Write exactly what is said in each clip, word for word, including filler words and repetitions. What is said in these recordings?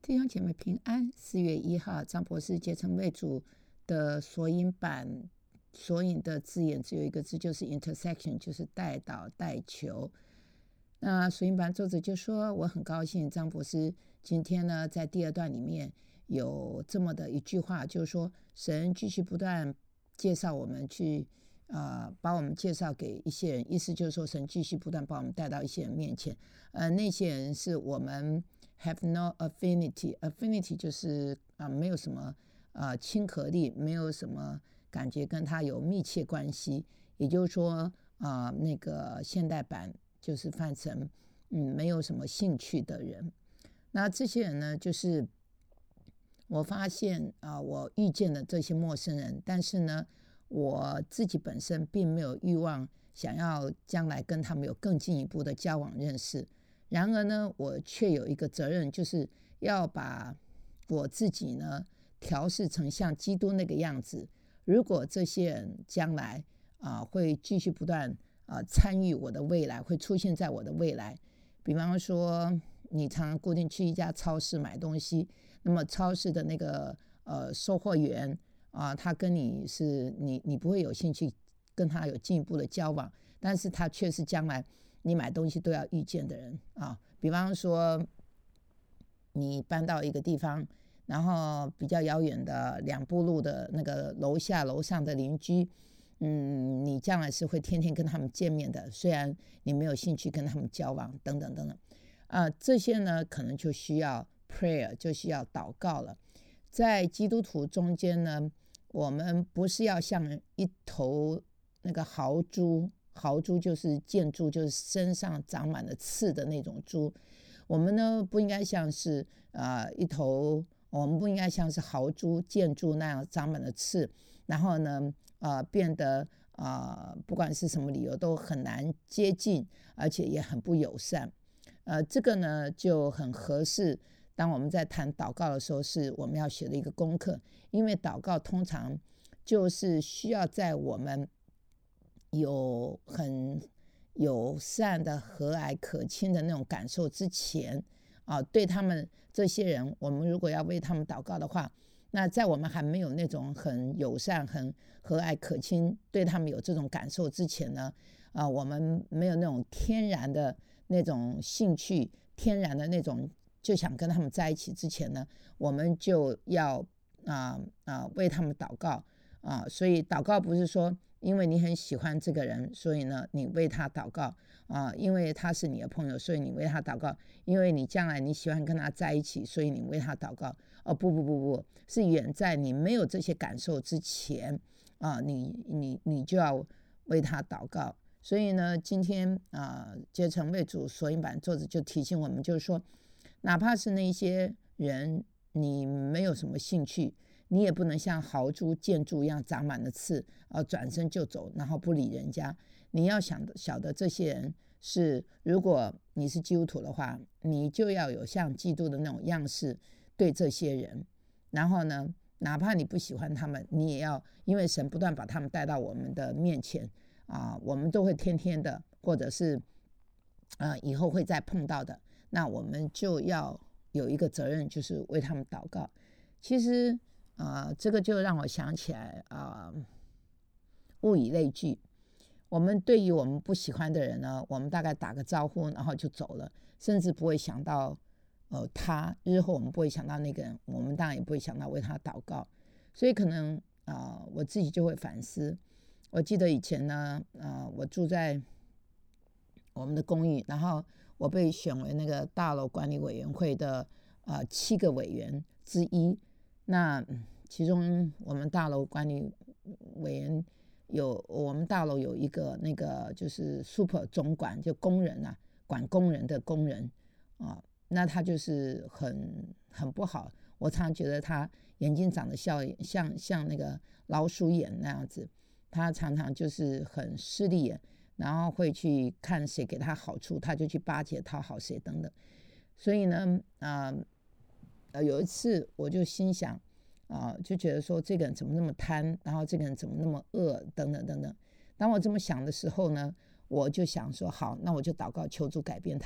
弟兄姐妹平安。四月一号，张博士结成为主的索引版，索引的字眼只有一个字，就是 intersection， 就是代祷代求。那索引版作者就说，我很高兴张博士今天呢在第二段里面有这么的一句话，就是说神继续不断介绍我们去呃，把我们介绍给一些人，意思就是说神继续不断把我们带到一些人面前，呃，那些人是我们 have no affinity affinity 就是、呃、没有什么呃亲和力，没有什么感觉跟他有密切关系，也就是说呃，那个现代版就是翻成嗯没有什么兴趣的人。那这些人呢，就是我发现啊、呃，我遇见的这些陌生人，但是呢我自己本身并没有欲望想要将来跟他们有更进一步的交往认识，然而呢我却有一个责任，就是要把我自己呢调试成像基督那个样子。如果这些人将来、呃、会继续不断、呃、参与我的未来，会出现在我的未来，比方说你常常固定去一家超市买东西，那么超市的那个、呃、售货员啊，他跟你是你你不会有兴趣跟他有进一步的交往，但是他却是将来你买东西都要遇见的人啊。比方说你搬到一个地方，然后比较遥远的两步路的那个楼下楼上的邻居，嗯，你将来是会天天跟他们见面的，虽然你没有兴趣跟他们交往等等等等啊，这些呢可能就需要 prayer， 就需要祷告了。在基督徒中间呢，我们不是要像一头那个豪猪，豪猪就是箭猪，就是身上长满了刺的那种猪。我们呢不应该像是、呃、一头，我们不应该像是豪猪、箭猪那样长满了刺，然后呢、呃、变得、呃、不管是什么理由都很难接近，而且也很不友善。呃，这个呢就很合适当我们在谈祷告的时候，是我们要学的一个功课。因为祷告通常就是需要在我们有很友善的和蔼可亲的那种感受之前、啊、对他们这些人，我们如果要为他们祷告的话，那在我们还没有那种很友善很和蔼可亲，对他们有这种感受之前呢、啊、我们没有那种天然的那种兴趣，天然的那种就想跟他们在一起之前呢，我们就要、呃呃、为他们祷告、呃、所以祷告不是说因为你很喜欢这个人，所以呢你为他祷告、呃、因为他是你的朋友，所以你为他祷告，因为你将来你喜欢跟他在一起，所以你为他祷告。哦，不不不不，是远在你没有这些感受之前、呃、你你你就要为他祷告。所以呢今天啊，结成为主索引版作者就提醒我们，就是说哪怕是那些人你没有什么兴趣，你也不能像豪猪箭猪一样长满了刺、呃、转身就走，然后不理人家。你要想晓得这些人是，如果你是基督徒的话，你就要有像基督的那种样式对这些人。然后呢哪怕你不喜欢他们，你也要，因为神不断把他们带到我们的面前啊、我们都会天天的，或者是、呃、以后会再碰到的，那我们就要有一个责任，就是为他们祷告。其实、呃、这个就让我想起来、呃、物以类聚。我们对于我们不喜欢的人呢，我们大概打个招呼然后就走了，甚至不会想到、呃、他日后我们不会想到那个人，我们当然也不会想到为他祷告。所以可能、呃、我自己就会反思。我记得以前呢、呃、我住在我们的公寓，然后我被选为那个大楼管理委员会的、呃、七个委员之一。那其中我们大楼管理委员有，我们大楼有一个那个就是 super 总管，就工人啊，管工人的工人啊，那他就是很很不好。我常常觉得他眼睛长得像像像那个老鼠眼那样子，他常常就是很势利眼，然后会去看谁给他好处，他就去巴结讨好谁等等。所以呢、呃呃、有一次我就心想、呃、就觉得说这个人怎么那么贪，然后这个人怎么那么恶等等等等。当我这么想的时候呢，我就想说好，那我就祷告求主改变他。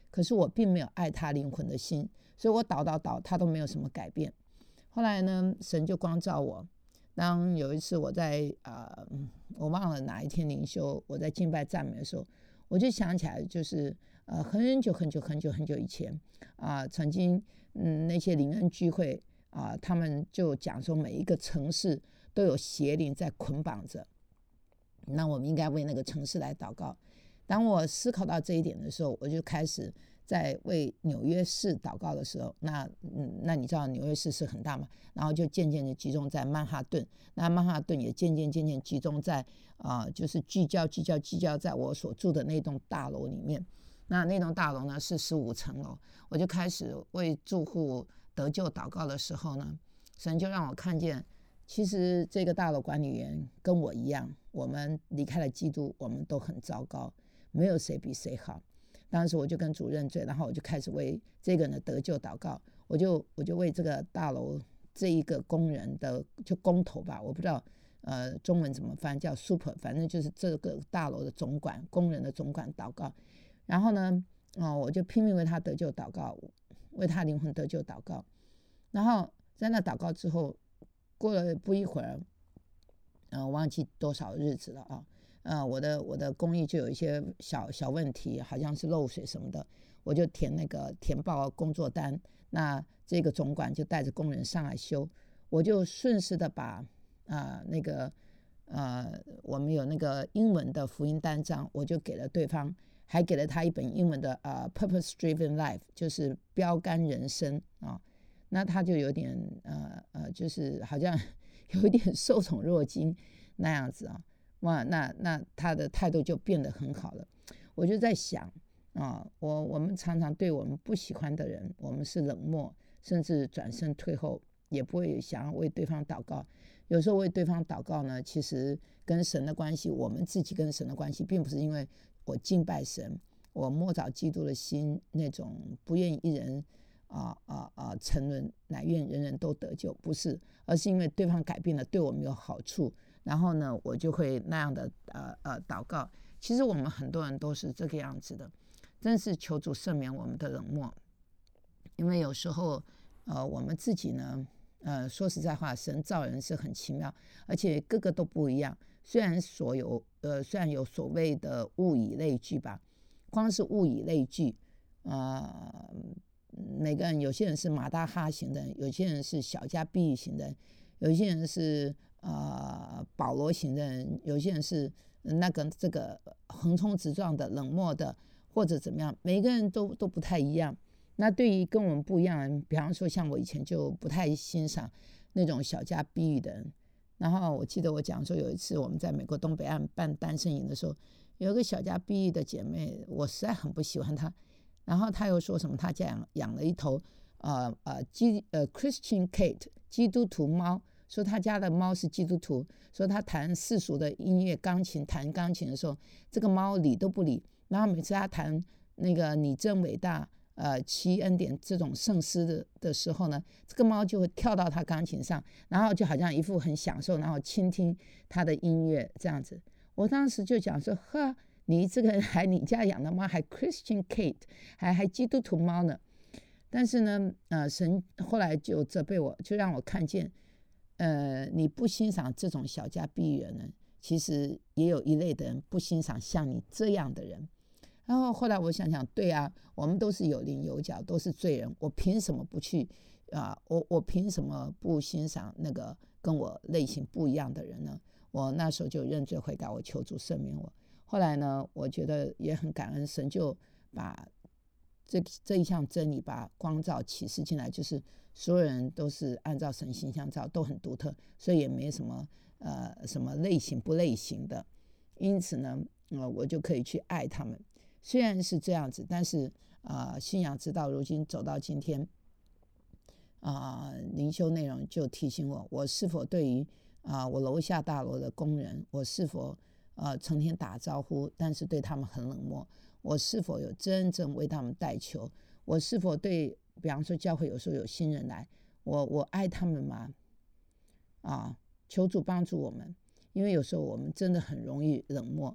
可是我并没有爱他灵魂的心，所以我祷祷祷，他都没有什么改变。后来呢，神就光照我。当有一次我在呃，我忘了哪一天灵修，我在敬拜赞美的时候，我就想起来，就是呃很久很久很久很久以前啊、呃，曾经嗯那些灵恩聚会啊、呃，他们就讲说每一个城市都有邪灵在捆绑着，那我们应该为那个城市来祷告。当我思考到这一点的时候，我就开始在为纽约市祷告的时候，那嗯，那你知道纽约市是很大嘛，然后就渐渐的集中在曼哈顿，那曼哈顿也渐渐渐渐集中在啊、呃，就是聚焦聚焦聚焦在我所住的那栋大楼里面。那那栋大楼呢是十五层楼，我就开始为住户得救祷告的时候呢，神就让我看见，其实这个大楼管理员跟我一样，我们离开了基督，我们都很糟糕，没有谁比谁好。当时我就跟主认罪，然后我就开始为这个人的得救祷告，我就我就为这个大楼这一个工人的就工头吧，我不知道呃中文怎么翻，叫 super， 反正就是这个大楼的总管，工人的总管祷告。然后呢，哦，我就拼命为他得救祷告，为他灵魂得救祷告。然后在那祷告之后，过了不一会儿，呃，忘记多少日子了啊。呃，我的我的公寓就有一些小小问题，好像是漏水什么的，我就填那个填报工作单。那这个总管就带着工人上来修，我就顺势的把啊、呃、那个呃我们有那个英文的福音单张，我就给了对方，还给了他一本英文的呃 Purpose Driven Life， 就是标杆人生啊。那他就有点呃呃，就是好像有一点受宠若惊那样子啊。哇，那那他的态度就变得很好了。我就在想啊，我我们常常对我们不喜欢的人，我们是冷漠，甚至转身退后，也不会想要为对方祷告。有时候为对方祷告呢，其实跟神的关系，我们自己跟神的关系，并不是因为我敬拜神，我摸着基督的心，那种不愿一人啊啊啊沉沦，乃愿人人都得救，不是，而是因为对方改变了，对我们有好处。然后呢，我就会那样的呃呃祷告。其实我们很多人都是这个样子的，真是求主赦免我们的冷漠。因为有时候呃我们自己呢，呃说实在话，神造人是很奇妙，而且个个都不一样。虽然所有呃虽然有所谓的物以类聚吧，光是物以类聚，呃每个人，有些人是马大哈型的，有些人是小家碧玉型的，有些人是呃保罗型的人，有些人是那个这个横冲直撞的冷漠的，或者怎么样，每个人都都不太一样。那对于跟我们不一样的人，比方说像我以前就不太欣赏那种小家碧玉的人。然后我记得我讲说，有一次我们在美国东北岸办单身营的时候，有一个小家碧玉的姐妹，我实在很不喜欢她。然后她又说什么，她家养养了一头呃呃基呃 Christian Cat 基督徒猫，说他家的猫是基督徒，说他弹世俗的音乐钢琴，弹钢琴的时候，这个猫理都不理。然后每次他弹那个你真伟大呃奇恩典这种圣诗 的, 的时候呢，这个猫就会跳到他钢琴上，然后就好像一副很享受，然后倾听他的音乐这样子。我当时就讲说，呵，你这个人还你家养的猫还 Christian Cat， 还还基督徒猫呢。但是呢，呃，神后来就责备我，就让我看见，呃，你不欣赏这种小家碧玉人呢，其实也有一类的人不欣赏像你这样的人。然后后来我想想，对啊，我们都是有棱有角，都是罪人，我凭什么不去啊、呃？我我凭什么不欣赏那个跟我类型不一样的人呢？我那时候就认罪悔改，我求主赦免我。后来呢，我觉得也很感恩，神就把这这一项真理把光照启示进来，就是所有人都是按照神形象造，都很独特，所以也没什么呃什么类型不类型的。因此呢，呃，我就可以去爱他们。虽然是这样子，但是啊、呃，信仰直到如今走到今天啊、呃，灵修内容就提醒我，我是否对于啊、呃、我楼下大楼的工人，我是否呃成天打招呼，但是对他们很冷漠。我是否有真正为他们代求？我是否对，比方说教会有时候有新人来，我我爱他们吗？啊，求主帮助我们，因为有时候我们真的很容易冷漠。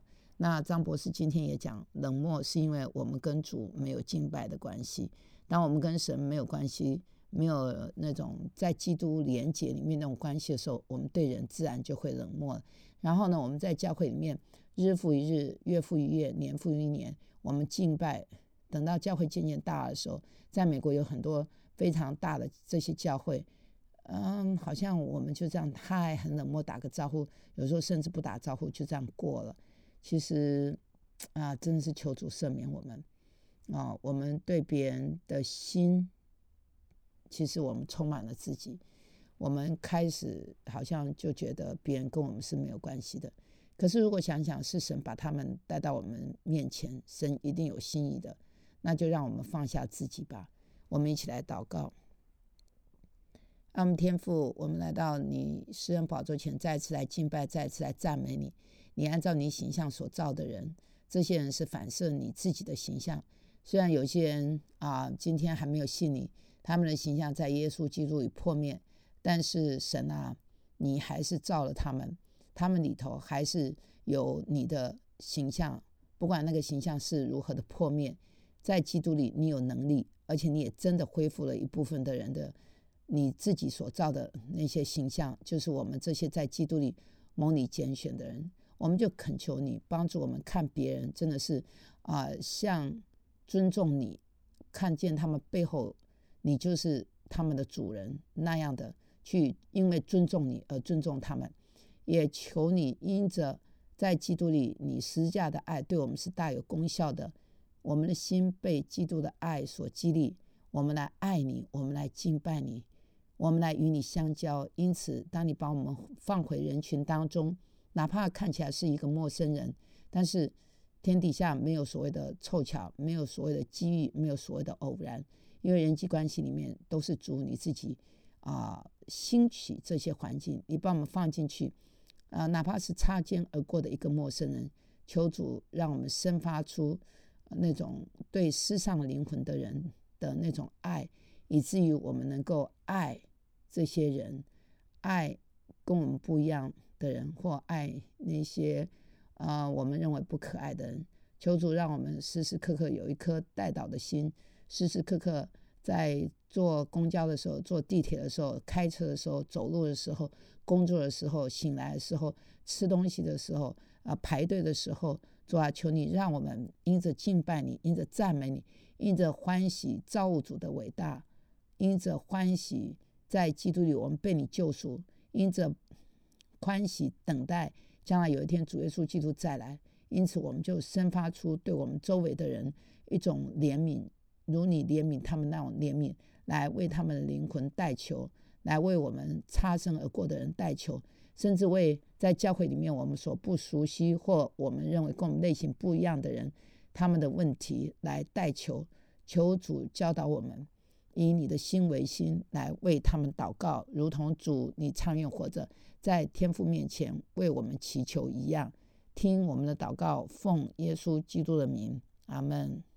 那张博士今天也讲，冷漠是因为我们跟主没有敬拜的关系。当我们跟神没有关系，没有那种在基督连结里面那种关系的时候，我们对人自然就会冷漠。然后呢，我们在教会里面日复一日，月复一月，年复一年，我们敬拜。等到教会渐渐大的时候，在美国有很多非常大的这些教会，嗯，好像我们就这样嗨，很冷漠，打个招呼，有时候甚至不打招呼就这样过了。其实啊，真的是求主赦免我们啊，我们对别人的心，其实我们充满了自己，我们开始好像就觉得别人跟我们是没有关系的。可是如果想想是神把他们带到我们面前，神一定有心意的，那就让我们放下自己吧。我们一起来祷告。阿们，天父，我们来到你施恩宝座前，再次来敬拜，再次来赞美你。你按照你形象所造的人，这些人是反射你自己的形象。虽然有些人啊，今天还没有信你，他们的形象在耶稣基督里破灭，但是神啊，你还是造了他们，他们里头还是有你的形象。不管那个形象是如何的破灭，在基督里你有能力，而且你也真的恢复了一部分的人的你自己所造的那些形象，就是我们这些在基督里蒙你拣选的人。我们就恳求你帮助我们看别人，真的是啊、呃，像尊重你，看见他们背后你就是他们的主人那样的去，因为尊重你而尊重他们。也求你因着在基督里你十字架的爱对我们是大有功效的，我们的心被基督的爱所激励，我们来爱你，我们来敬拜你，我们来与你相交。因此当你把我们放回人群当中，哪怕看起来是一个陌生人，但是天底下没有所谓的凑巧，没有所谓的机遇，没有所谓的偶然，因为人际关系里面都是主你自己啊、呃、兴起这些环境，你把我们放进去啊、呃，哪怕是擦肩而过的一个陌生人，求主让我们生发出那种对世上灵魂的人的那种爱，以至于我们能够爱这些人，爱跟我们不一样的人，或爱那些、呃、我们认为不可爱的人。求主让我们时时刻刻有一颗代祷的心，时时刻刻在坐公交的时候，坐地铁的时候，开车的时候，走路的时候，工作的时候，醒来的时候，吃东西的时候、呃、排队的时候，主啊，求你让我们因着敬拜你，因着赞美你，因着欢喜造物主的伟大，因着欢喜在基督里我们被你救赎，因着欢喜等待将来有一天主耶稣基督再来，因此我们就生发出对我们周围的人一种怜悯，如你怜悯他们那种怜悯，来为他们的灵魂代求，来为我们擦身而过的人代求，甚至为在教会里面我们所不熟悉或我们认为跟我们类型不一样的人，他们的问题来代求。求主教导我们以你的心为心，来为他们祷告，如同主你长远活着在天父面前为我们祈求一样。听我们的祷告，奉耶稣基督的名，阿们。